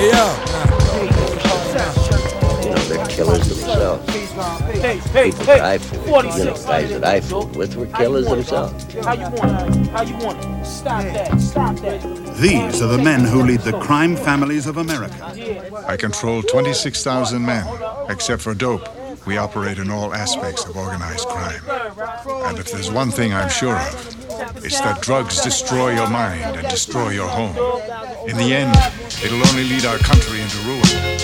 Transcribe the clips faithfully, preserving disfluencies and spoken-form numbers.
Hey, yo. You know, they're killers themselves. Hey, hey, People hey, that I fooled, forty-six. you know, guys that I fooled with were killers themselves. How you want it? How you want it? Stop that, stop that. These are the men who lead the crime families of America. I control twenty-six thousand men, except for dope. We operate in all aspects of organized crime. And if there's one thing I'm sure of, it's that drugs destroy your mind and destroy your home. In the end, it'll only lead our country into ruin.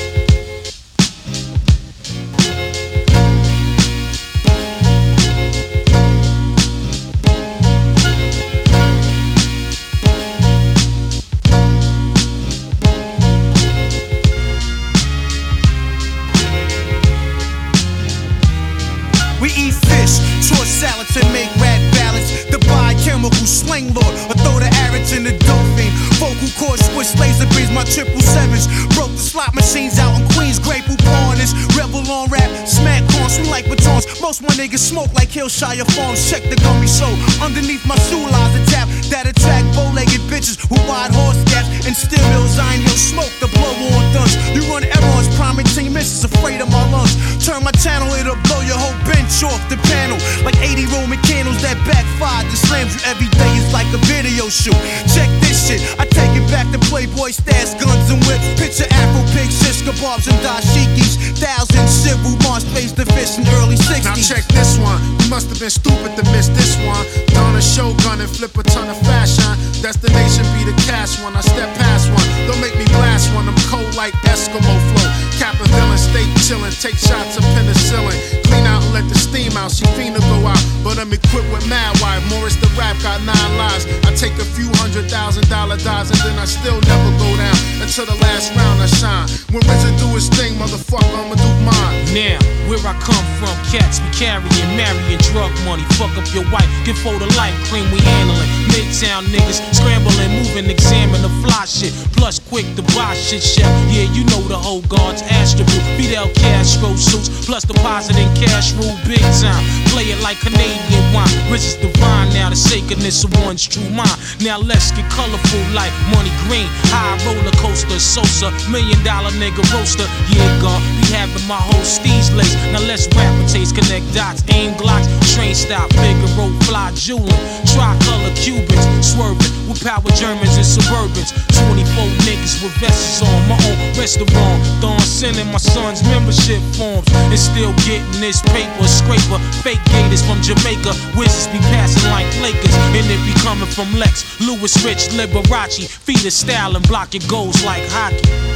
We eat fish, toss salads and make rat ballads. The biochemical slang lord, or throw the arrows in the dolphin. Vocal cords, switch laser beams, my triple sevens. Broke the slot machines out in Queens, Grey Poupon is rebel on rap, smack corns, we like batons. Most my niggas smoke like Hillshire Farms. Check the gummy soul, underneath my shoe lies a tap that attract bow-legged bitches who ride horse gaps and steel mills. Iron Hill smoke, the blow on guns. You run errors, priming team misses, afraid of my lungs. Turn my channel, it'll blow your whole bench off the panel like eighty Roman candles that backfire. The slams you every day is like a video shoot. Check this shit, I take it back to Playboy stats, guns and whips. Picture Afro pigs, shish kebabs and dashikis. Thousand civil march face the fish in early sixties. Now check this one, you must have been stupid to miss this one. Don a showgun and flip a ton of fashion. Destination be the cash one, I step past one. Don't make me blast one, I'm cold like Eskimo flow. Cap a villain, stay chillin', take shots of penicillin. Clean out and let the steam out, she fiend to go out. But I'm equipped with mad wire, Morris the rap got nine lives. I take a few hundred thousand dollar dives and then I still never go down. Until the last round I shine. When RZA do his thing, motherfucker, I'ma do mine. Now, where I come from, cats be carrying, marrying drug money. Fuck up your wife, get for the light cream we handling. Midtown niggas scrambling, moving, examine the fly shit. Plus quick to buy shit, chef. Yeah, you know the whole guard's Astro, Fidel Castro suits, plus depositing cash rule big time. Play it like Canadian wine. Rich is divine, now the sacredness of one's true mind. Now let's get colorful like money green. High roller coaster, Sosa, million dollar nigga roaster. Yeah, gon' be having my whole steez lace. Now let's rapitates, connect dots, aim glocks, train stop, Figaro, fly jewelin', tricolor Cubans, swerving with power Germans and Suburbans. twenty-four niggas with vests on, my own restaurant. Throwing sending my son's membership forms and still getting this paper scraper. Fake gators from Jamaica, wizards be passing like Lakers, and it be coming from Lex, Louis Rich, Liberace, feed the style and block your goals like hockey.